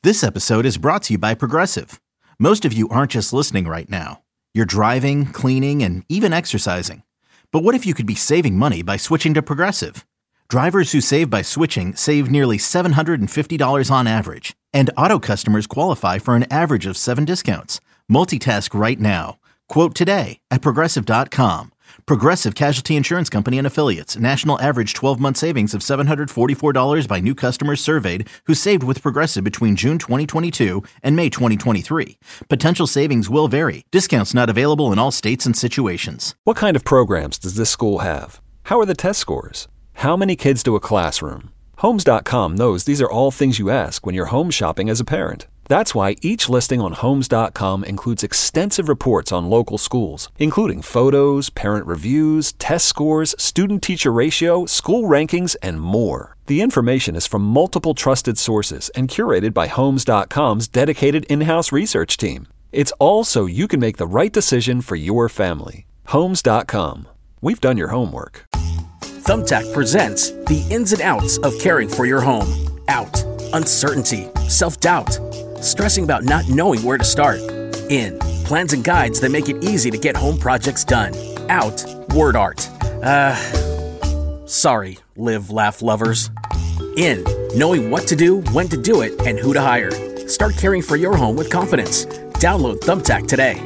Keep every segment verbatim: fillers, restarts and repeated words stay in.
This episode is brought to you by Progressive. Most of you aren't just listening right now. You're driving, cleaning, and even exercising. But what if you could be saving money by switching to Progressive? Drivers who save by switching save nearly seven hundred fifty dollars on average. And auto customers qualify for an average of seven discounts. Multitask right now. Quote today at progressive dot com. Progressive Casualty Insurance Company and Affiliates. National average twelve-month savings of seven hundred forty-four dollars by new customers surveyed who saved with Progressive between June twenty twenty-two and May twenty twenty-three. Potential savings will vary. Discounts not available in all states and situations. What kind of programs does this school have? How are the test scores? How many kids do a classroom? Homes dot com knows these are all things you ask when you're home shopping as a parent. That's why each listing on Homes dot com includes extensive reports on local schools, including photos, parent reviews, test scores, student-teacher ratio, school rankings, and more. The information is from multiple trusted sources and curated by Homes dot com's dedicated in-house research team. It's all so you can make the right decision for your family. Homes dot com. We've done your homework. Thumbtack presents the ins and outs of caring for your home. Out. Uncertainty. Self-doubt. Stressing about not knowing where to start. In. Plans and guides that make it easy to get home projects done. Out. Word art. Uh, sorry, live, laugh lovers. In. Knowing what to do, when to do it, and who to hire. Start caring for your home with confidence. Download Thumbtack today.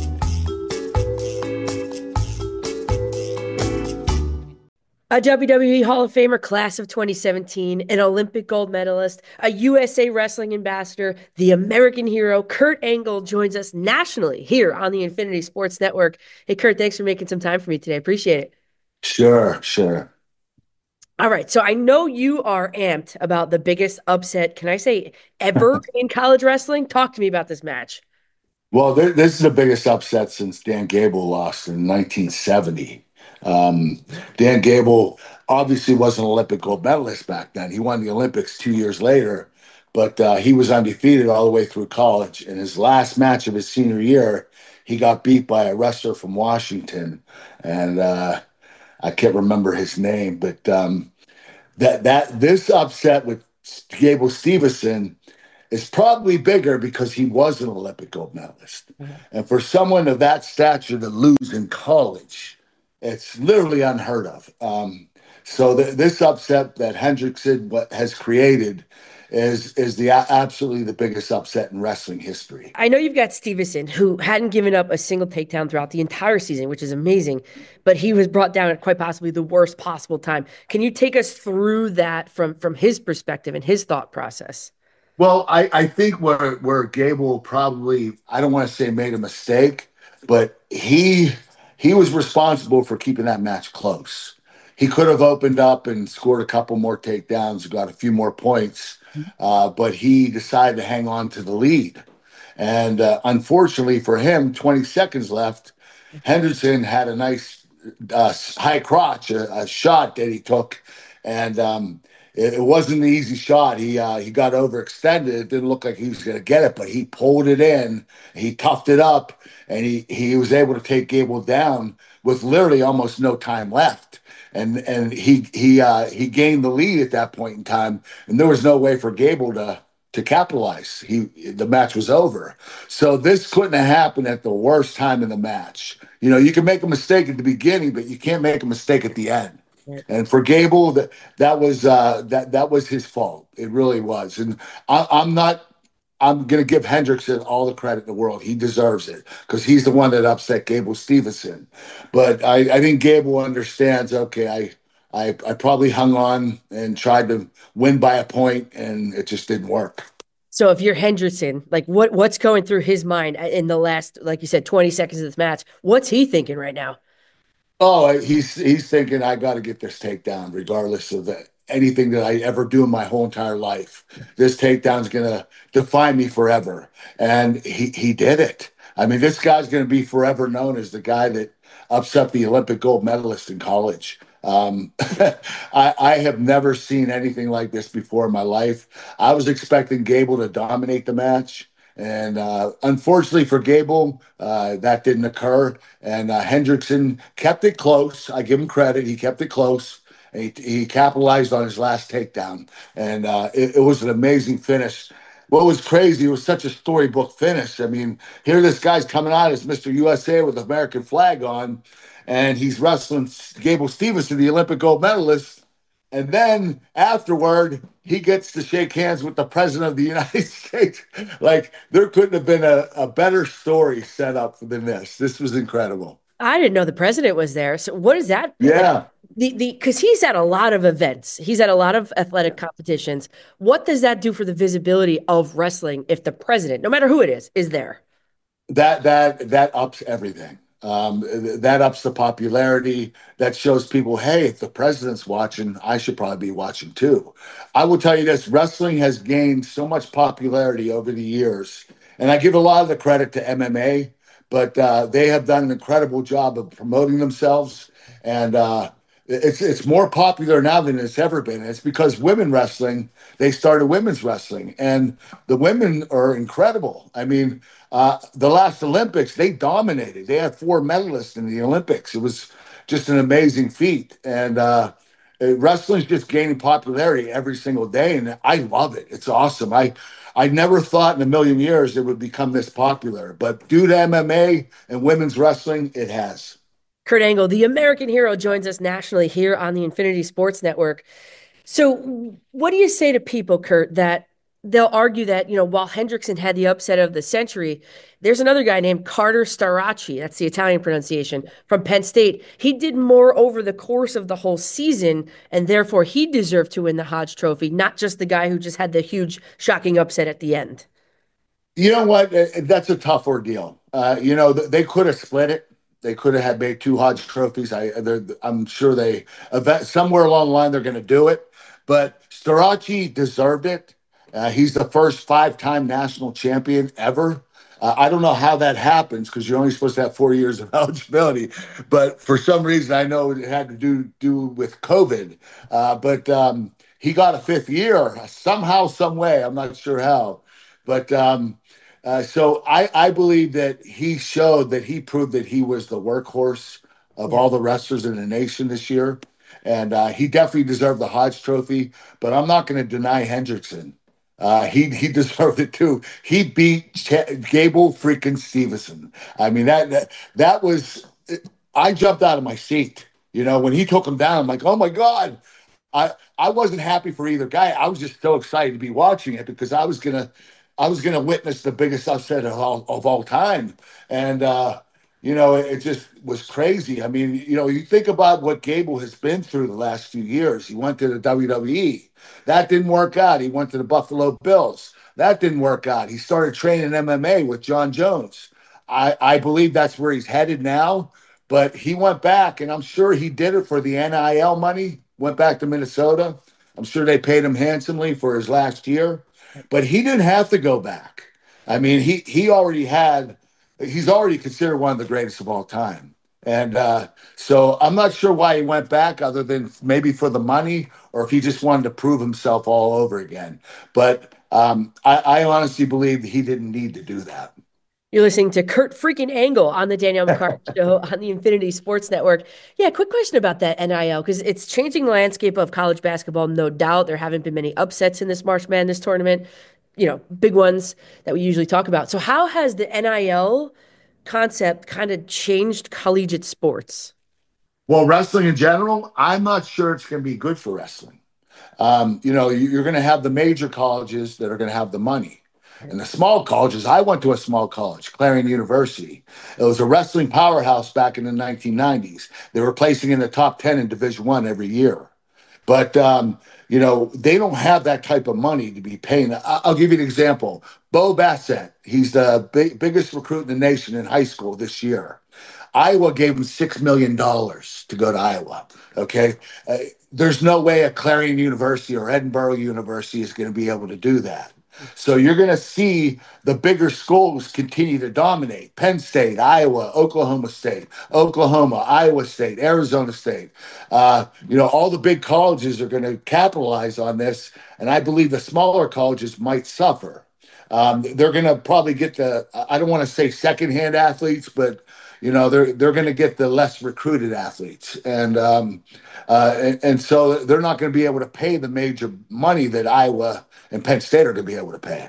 A W W E Hall of Famer, class of twenty seventeen, an Olympic gold medalist, a U S A Wrestling ambassador, the American hero, Kurt Angle joins us nationally here on the Infinity Sports Network. Hey, Kurt, thanks for making some time for me today. Appreciate it. Sure, sure. All right, so I know you are amped about the biggest upset, can I say, ever in college wrestling? Talk to me about this match. Well, th- this is the biggest upset since Dan Gable lost in nineteen seventy. Um, Dan Gable obviously was an Olympic gold medalist back then. He won the Olympics two years later, but uh, he was undefeated all the way through college. In his last match of his senior year, he got beat by a wrestler from Washington, and uh, I can't remember his name. But um, that that this upset with Gable Steveson is probably bigger because he was an Olympic gold medalist, mm-hmm. and for someone of that stature to lose in college, it's literally unheard of. Um, so the, this upset that Hendrickson has created is is the absolutely the biggest upset in wrestling history. I know you've got Steveson, who hadn't given up a single takedown throughout the entire season, which is amazing, but he was brought down at quite possibly the worst possible time. Can you take us through that from, from his perspective and his thought process? Well, I, I think where, where Gable probably, I don't want to say made a mistake, but he... He was responsible for keeping that match close. He could have opened up and scored a couple more takedowns, got a few more points, uh, but he decided to hang on to the lead. And uh, unfortunately for him, twenty seconds left, Henderson had a nice uh, high crotch, a, a shot that he took, and um, it, it wasn't an easy shot. He uh, he got overextended. It didn't look like he was going to get it, but he pulled it in, he toughed it up, and he, he was able to take Gable down with literally almost no time left. And and he he uh, he gained the lead at that point in time, and there was no way for Gable to to capitalize. He the match was over. So this couldn't have happened at the worst time in the match. You know, you can make a mistake at the beginning, but you can't make a mistake at the end. And for Gable, that that was uh, that that was his fault. It really was. And I, I'm not. I'm going to give Hendrickson all the credit in the world. He deserves it because he's the one that upset Gable Steveson. But I, I think Gable understands, okay, I, I I probably hung on and tried to win by a point, and it just didn't work. So if you're Hendrickson, like what what's going through his mind in the last, like you said, twenty seconds of this match? What's he thinking right now? Oh, he's he's thinking, I got to get this takedown regardless of that. Anything that I ever do in my whole entire life. This takedown is going to define me forever. And he, he did it. I mean, this guy's going to be forever known as the guy that upset the Olympic gold medalist in college. Um, I, I have never seen anything like this before in my life. I was expecting Gable to dominate the match. And uh, unfortunately for Gable, uh, that didn't occur. And uh, Hendrickson kept it close. I give him credit. He kept it close. He, he capitalized on his last takedown, and uh, it, it was an amazing finish. what was crazy, it was such a storybook finish. I mean, here this guy's coming out as Mister U S A with the American flag on, and he's wrestling Gable Stevenson, the Olympic gold medalist. And then afterward, he gets to shake hands with the president of the United States. Like, there couldn't have been a, a better story set up than this. This was incredible. I didn't know the president was there. So what is that? Yeah. Like, the the because he's at a lot of events. He's at a lot of athletic competitions. What does that do for the visibility of wrestling if the president, no matter who it is, is there? That that that ups everything. Um, that ups the popularity. That shows people, hey, if the president's watching, I should probably be watching too. I will tell you this: wrestling has gained so much popularity over the years, and I give a lot of the credit to M M A, but uh, they have done an incredible job of promoting themselves, and uh, it's it's more popular now than it's ever been. It's because women wrestling, they started women's wrestling, and the women are incredible. I mean, uh, the last Olympics, they dominated. They had four medalists in the Olympics. It was just an amazing feat. And uh, wrestling's just gaining popularity every single day, and I love it. It's awesome. I I never thought in a million years it would become this popular, but due to M M A and women's wrestling, it has. Kurt Angle, the American hero, joins us nationally here on the Infinity Sports Network. So, what do you say to people, Kurt, that they'll argue that, you know, while Hendrickson had the upset of the century, there's another guy named Carter Staracci, that's the Italian pronunciation, from Penn State. He did more over the course of the whole season, and therefore he deserved to win the Hodge Trophy, not just the guy who just had the huge, shocking upset at the end. You know what? Uh, That's a tough ordeal. Uh, you know, th- they could have split it. They could have had made two Hodge trophies. I, they're- I'm sure they, event, somewhere along the line, they're going to do it. But Staracci deserved it. Uh, he's the first five-time national champion ever. Uh, I don't know how that happens because you're only supposed to have four years of eligibility. But for some reason, I know it had to do do with COVID. Uh, but um, he got a fifth year somehow, some way. I'm not sure how. But um, uh, so I, I believe that he showed that he proved that he was the workhorse of Yeah. all the wrestlers in the nation this year. And uh, he definitely deserved the Hodge Trophy. But I'm not going to deny Hendrickson. Uh, he he deserved it too. He beat Ch- Gable freaking Stevenson. I mean that that that was. I jumped out of my seat. You know when he took him down, I'm like, oh my god. I I wasn't happy for either guy. I was just so excited to be watching it because I was gonna I was gonna witness the biggest upset of all of all time. And uh, you know it, it just was crazy. I mean, you know, you think about what Gable has been through the last few years. He went to the W W E. That didn't work out. He went to the Buffalo Bills. That didn't work out. He started training M M A with John Jones. I, I believe that's where he's headed now. But he went back, and I'm sure he did it for the N I L money, went back to Minnesota. I'm sure they paid him handsomely for his last year. But he didn't have to go back. I mean, he he already had, he's already considered one of the greatest of all time. And uh, so I'm not sure why he went back other than maybe for the money or if he just wanted to prove himself all over again. But um, I, I honestly believe he didn't need to do that. You're listening to Kurt freaking Angle on the Danielle McCarthy Show on the Infinity Sports Network. Yeah, quick question about that N I L, because it's changing the landscape of college basketball, no doubt. There haven't been many upsets in this March Madness tournament, you know, big ones that we usually talk about. So how has the N I L concept kind of changed collegiate sports? Well, wrestling in general, I'm not sure it's going to be good for wrestling. Um, you know, you- you're going to have the major colleges that are going to have the money. And the small colleges, I went to a small college, Clarion University. It was a wrestling powerhouse back in the nineteen nineties. They were placing in the top ten in Division One every year. But, um, you know, they don't have that type of money to be paying. I- I'll give you an example. Bo Bassett, he's the big, biggest recruit in the nation in high school this year. Iowa gave him six million dollars to go to Iowa. Okay. Uh, there's no way a Clarion University or Edinburgh University is going to be able to do that. So you're going to see the bigger schools continue to dominate. Penn State, Iowa, Oklahoma State, Oklahoma, Iowa State, Arizona State. Uh, you know, all the big colleges are going to capitalize on this. And I believe the smaller colleges might suffer. Um, they're going to probably get the, I don't want to say secondhand athletes, but you know, they're they're going to get the less recruited athletes, and um, uh, and, and so they're not going to be able to pay the major money that Iowa and Penn State are going to be able to pay.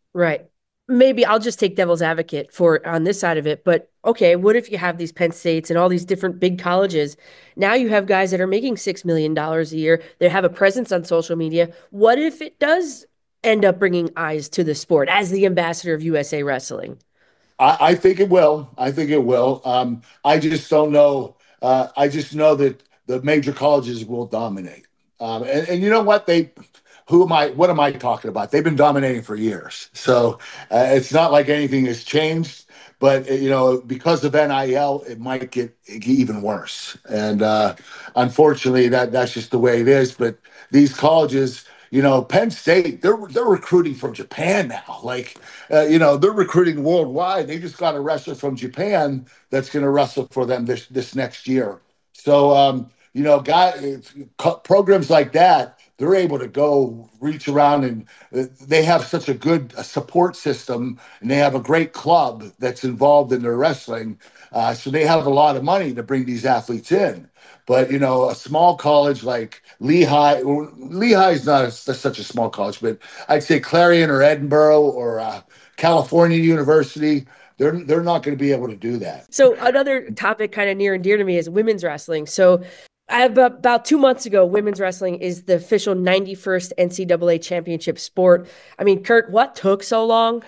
Right. Maybe I'll just take devil's advocate for on this side of it. But okay, what if you have these Penn States and all these different big colleges? Now you have guys that are making six million dollars a year. They have a presence on social media. What if it does end up bringing eyes to the sport as the ambassador of U S A Wrestling? I, I think it will. I think it will. Um, I just don't know. Uh, I just know that the major colleges will dominate. Um, and, and you know what? They, who am I? What am I talking about? They've been dominating for years. So uh, it's not like anything has changed. But you know, because of N I L, it might get even worse. And uh, unfortunately, that that's just the way it is. But these colleges, you know, Penn State, they're they're recruiting from Japan now. Like, uh, you know, they're recruiting worldwide. They just got a wrestler from Japan that's going to wrestle for them this this next year. So, um, you know, guy programs like that, they're able to go reach around, and they have such a good support system, and they have a great club that's involved in their wrestling. Uh, so they have a lot of money to bring these athletes in. But, you know, a small college like Lehigh, Lehigh is not a, such a small college, but I'd say Clarion or Edinburgh or uh, California University, they're they're not going to be able to do that. So another topic kind of near and dear to me is women's wrestling. So I have about, about two months ago, women's wrestling is the official ninety-first N C double A championship sport. I mean, Kurt, what took so long?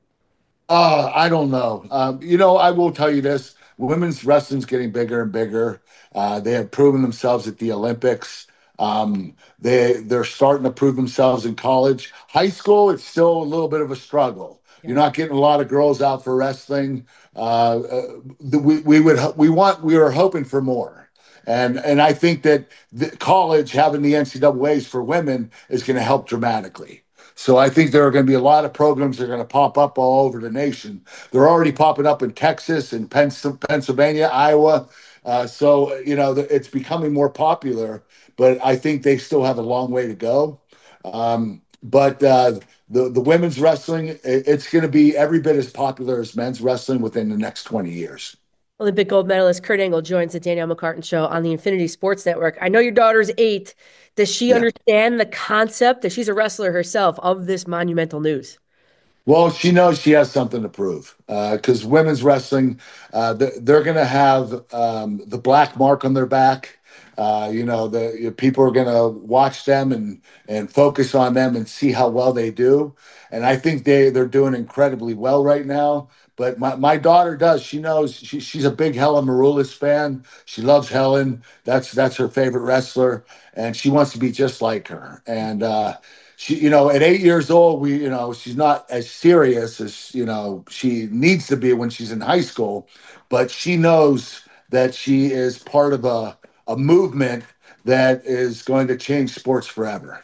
Uh, I don't know. Um, you know, I will tell you this. Women's wrestling's getting bigger and bigger. Uh, they have proven themselves at the Olympics. Um, they, they're starting to prove themselves in college. High school, it's still a little bit of a struggle. Yeah. You're not getting a lot of girls out for wrestling. Uh, uh, we, we would, we want, we were hoping for more. And and I think that the college having the N C double A's for women is going to help dramatically. So I think there are going to be a lot of programs that are going to pop up all over the nation. They're already popping up in Texas and Pennsylvania, Iowa. Uh, so, you know, it's becoming more popular, but I think they still have a long way to go. Um, but uh, the, the women's wrestling, it's going to be every bit as popular as men's wrestling within the next twenty years. Olympic gold medalist Kurt Angle joins the Danielle McCartan Show on the Infinity Sports Network. I know your daughter's eight. Does she yeah. understand the concept, that she's a wrestler herself, of this monumental news? Well, she knows she has something to prove because uh, women's wrestling, uh, they're, they're going to have um, the black mark on their back. Uh, you know, the you know, people are going to watch them and and focus on them and see how well they do. And I think they, they're doing incredibly well right now. But my, my daughter does. She knows she, she's a big Helen Maroulis fan. She loves Helen. That's that's her favorite wrestler. And she wants to be just like her. And, uh, she, you know, at eight years old, we, you know, she's not as serious as, you know, she needs to be when she's in high school. But she knows that she is part of a, a movement that is going to change sports forever.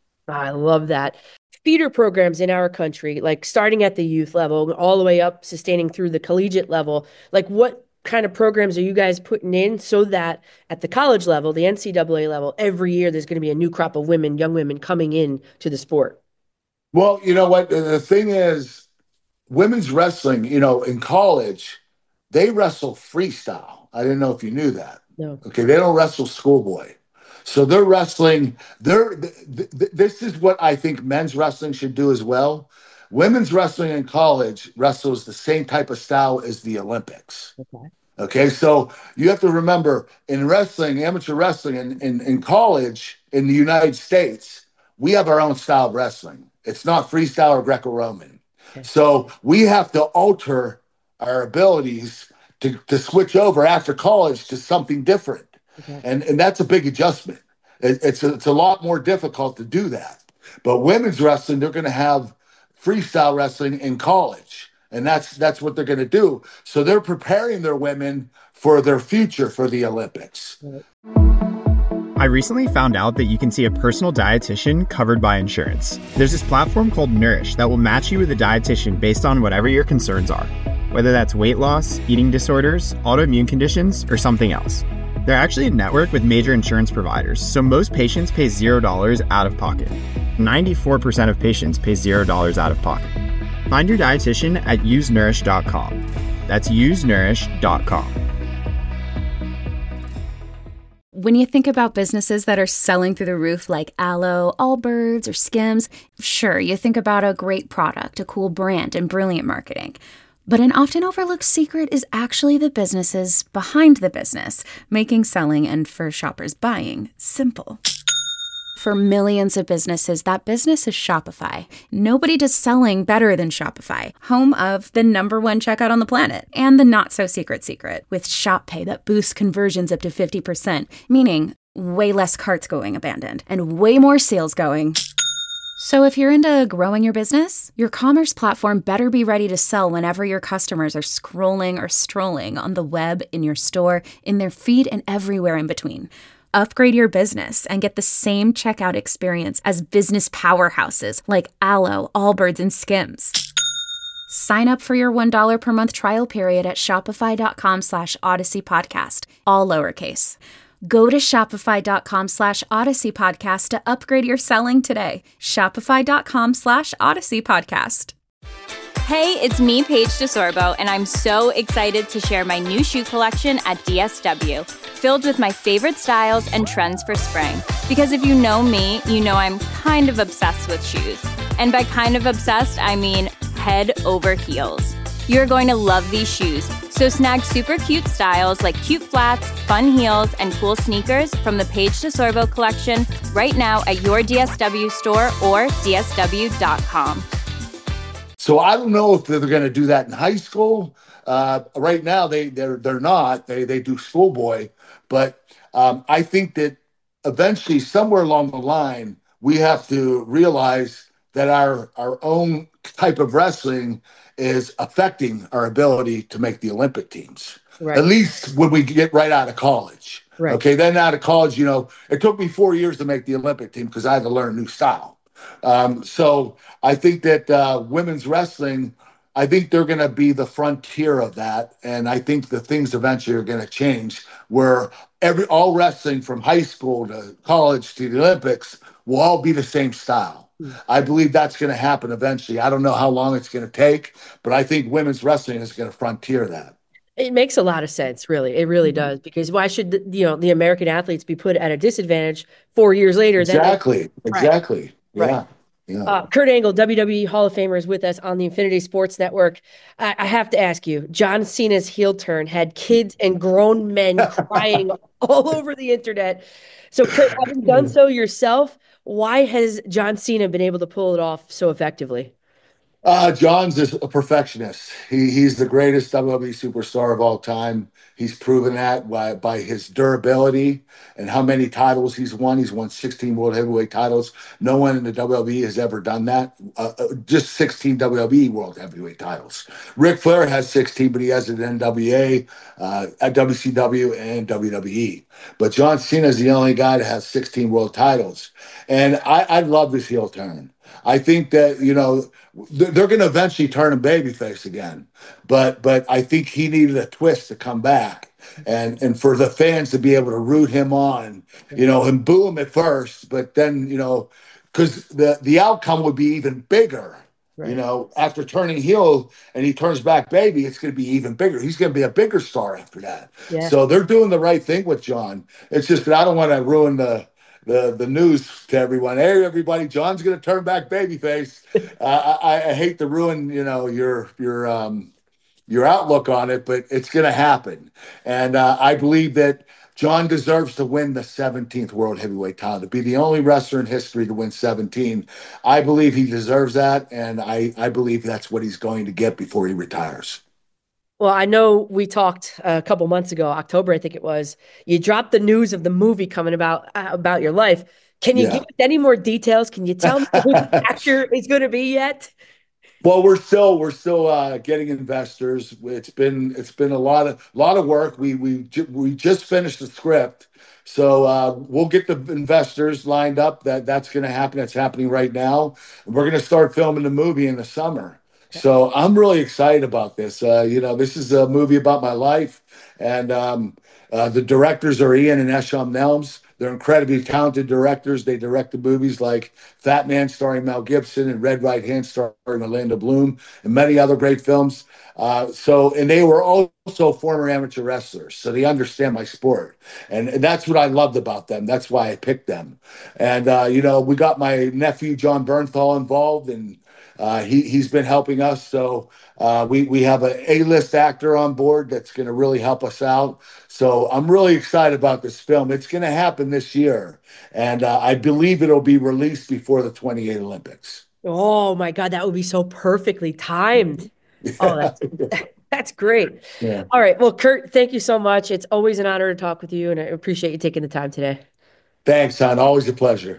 I love that. Feeder programs in our country, like starting at the youth level, all the way up, sustaining through the collegiate level, like what kind of programs are you guys putting in so that at the college level, the N C double A level, every year there's going to be a new crop of women, young women coming in to the sport? Well, you know what? The thing is, women's wrestling, you know, in college, they wrestle freestyle. I didn't know if you knew that. No. Okay, they don't wrestle schoolboy. So they're wrestling. They're th- th- this is what I think men's wrestling should do as well. Women's wrestling in college wrestles the same type of style as the Olympics. Okay. Okay, so you have to remember in wrestling, amateur wrestling, in, in, in college in the United States, we have our own style of wrestling. It's not freestyle or Greco-Roman. Okay. So we have to alter our abilities to, to switch over after college to something different. Okay. And and that's a big adjustment. It, it's a, it's a lot more difficult to do that. But women's wrestling, they're going to have freestyle wrestling in college, and that's that's what they're going to do. So they're preparing their women for their future for the Olympics. I recently found out that you can see a personal dietitian covered by insurance. There's this platform called Nourish that will match you with a dietitian based on whatever your concerns are, whether that's weight loss, eating disorders, autoimmune conditions, or something else. They're actually a network with major insurance providers, so most patients pay zero dollars out of pocket. ninety-four percent of patients pay zero dollars out of pocket. Find your dietitian at use nourish dot com. That's use nourish dot com. When you think about businesses that are selling through the roof like Aloe, Allbirds, or Skims, sure, you think about a great product, a cool brand, and brilliant marketing. But an often overlooked secret is actually the businesses behind the business, making selling and for shoppers buying simple. For millions of businesses, that business is Shopify. Nobody does selling better than Shopify, home of the number one checkout on the planet and the not-so-secret secret with Shop Pay that boosts conversions up to fifty percent, meaning way less carts going abandoned and way more sales going. So if you're into growing your business, your commerce platform better be ready to sell whenever your customers are scrolling or strolling on the web, in your store, in their feed, and everywhere in between. Upgrade your business and get the same checkout experience as business powerhouses like Aloe, Allbirds, and Skims. Sign up for your one dollar per month trial period at shopify.com slash Odyssey Podcast, all lowercase. Go to shopify.com slash Odyssey Podcast to upgrade your selling today. Shopify.com slash Odyssey Podcast. Hey, it's me, Paige DeSorbo, and I'm so excited to share my new shoe collection at D S W, filled with my favorite styles and trends for spring. Because if you know me, you know I'm kind of obsessed with shoes. And by kind of obsessed, I mean head over heels. You're going to love these shoes. So snag super cute styles like cute flats, fun heels, and cool sneakers from the Paige DeSorbo collection right now at your D S W store or D S W dot com. So I don't know if they're going to do that in high school. Uh, right now, they they're they're not. They they do schoolboy, but um, I think that eventually, somewhere along the line, we have to realize that our our own type of wrestling is affecting our ability to make the Olympic teams. Right. At least when we get right out of college. Right. Okay, then out of college, you know, it took me four years to make the Olympic team because I had to learn a new style. Um, so I think that uh, women's wrestling, I think they're going to be the frontier of that. And I think the things eventually are going to change where every all wrestling from high school to college to the Olympics will all be the same style. Mm. I believe that's going to happen eventually. I don't know how long it's going to take, but I think women's wrestling is going to frontier that. It makes a lot of sense, really. It really does. Because why should the, you know the American athletes be put at a disadvantage four years later? Exactly. Than exactly. Right. Yeah. Right. Yeah. Uh, Kurt Angle, W W E Hall of Famer, is with us on the Infinity Sports Network. I, I have to ask you, John Cena's heel turn had kids and grown men crying all over the internet. So, Kurt, having done so yourself, why has John Cena been able to pull it off so effectively? Uh, John's is a perfectionist. He he's the greatest W W E superstar of all time. He's proven that by, by his durability and how many titles he's won. He's won sixteen World Heavyweight titles. No one in the W W E has ever done that. Uh, just sixteen W W E World Heavyweight titles. Ric Flair has sixteen, but he has it at N W A, uh, at W C W, and W W E. But John Cena is the only guy that has sixteen world titles. And I, I love this heel turn. I think that, you know, they're going to eventually turn him babyface again. But but I think he needed a twist to come back. And and for the fans to be able to root him on, you know, and boo him at first. But then, you know, because the, the outcome would be even bigger. Right. You know, after turning heel and he turns back baby, it's going to be even bigger. He's going to be a bigger star after that. Yeah. So they're doing the right thing with John. It's just that I don't want to ruin the the the news to everyone. Hey, everybody, John's going to turn back babyface. uh, I, I hate to ruin, you know, your your um your outlook on it, but it's going to happen. And uh, I believe that John deserves to win the seventeenth World Heavyweight title, to be the only wrestler in history to win seventeen. I believe he deserves that, and I, I believe that's what he's going to get before he retires. Well, I know we talked a couple months ago, October, I think it was. You dropped the news of the movie coming about uh, about your life. Can you yeah. give us any more details? Can you tell me who the actor is going to be yet? Well, we're still we're still uh, getting investors. It's been it's been a lot of lot of work. We we we just finished the script, so uh, we'll get the investors lined up. That that's going to happen. It's happening right now. We're going to start filming the movie in the summer. So I'm really excited about this. Uh, you know, this is a movie about my life, and um, uh, the directors are Ian and Esham Nelms. They're incredibly talented directors. They directed movies like Fat Man starring Mel Gibson and Red Right Hand starring Orlando Bloom and many other great films. Uh, so, and they were also former amateur wrestlers, so they understand my sport. And, and that's what I loved about them. That's why I picked them. And, uh, you know, we got my nephew, John Bernthal, involved, and uh, he, he's been helping us. So uh, we, we have an A-list actor on board that's going to really help us out. So I'm really excited about this film. It's going to happen this year. And uh, I believe it'll be released before the twenty-eight Olympics. Oh, my God, that would be so perfectly timed. Oh, that's, that's great. Yeah. All right. Well, Kurt, thank you so much. It's always an honor to talk with you, and I appreciate you taking the time today. Thanks, hon. Always a pleasure.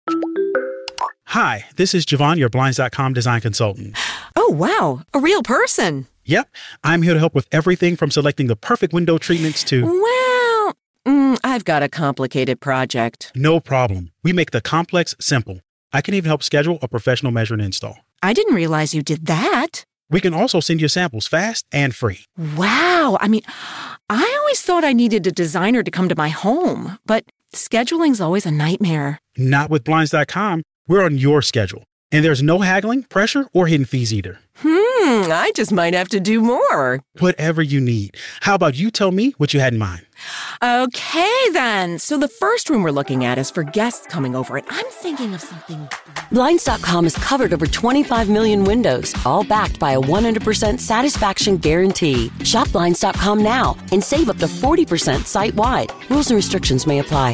Hi, this is Javon, your Blinds dot com design consultant. Oh, wow. A real person. Yep. I'm here to help with everything from selecting the perfect window treatments to... Well, mm, I've got a complicated project. No problem. We make the complex simple. I can even help schedule a professional measure and install. I didn't realize you did that. We can also send you samples fast and free. Wow. I mean, I always thought I needed a designer to come to my home, but scheduling's always a nightmare. Not with Blinds dot com. We're on your schedule. And there's no haggling, pressure, or hidden fees either. Hmm, I just might have to do more. Whatever you need. How about you tell me what you had in mind? Okay, then. So the first room we're looking at is for guests coming over, and I'm thinking of something... Blinds dot com has covered over twenty-five million windows, all backed by a one hundred percent satisfaction guarantee. Shop Blinds dot com now and save up to forty percent site-wide. Rules and restrictions may apply.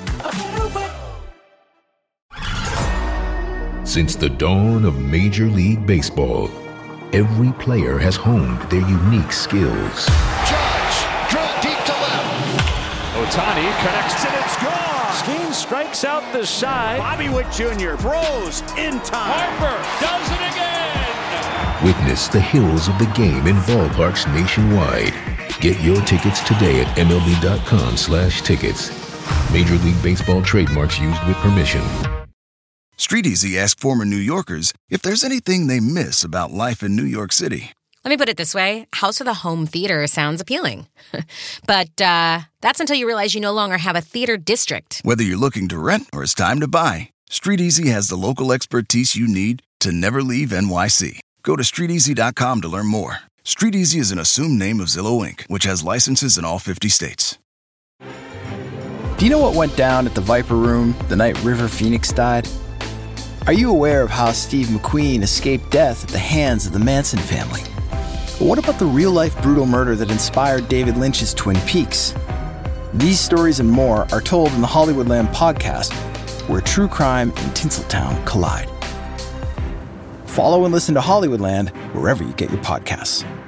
Since the dawn of Major League Baseball, every player has honed their unique skills. Judge, drill deep to left. Ohtani connects and it's gone. Skeen strikes out the side. Bobby Witt Junior throws in time. Harper does it again. Witness the heroes of the game in ballparks nationwide. Get your tickets today at M L B dot com slash tickets. Major League Baseball trademarks used with permission. StreetEasy asked former New Yorkers if there's anything they miss about life in New York City. Let me put it this way. House with a home theater sounds appealing. But uh, that's until you realize you no longer have a theater district. Whether you're looking to rent or it's time to buy, StreetEasy has the local expertise you need to never leave N Y C. Go to street easy dot com to learn more. StreetEasy is an assumed name of Zillow Incorporated, which has licenses in all fifty states. Do you know what went down at the Viper Room the night River Phoenix died? Are you aware of how Steve McQueen escaped death at the hands of the Manson family? But what about the real-life brutal murder that inspired David Lynch's Twin Peaks? These stories and more are told in the Hollywoodland podcast, where true crime and Tinseltown collide. Follow and listen to Hollywoodland wherever you get your podcasts.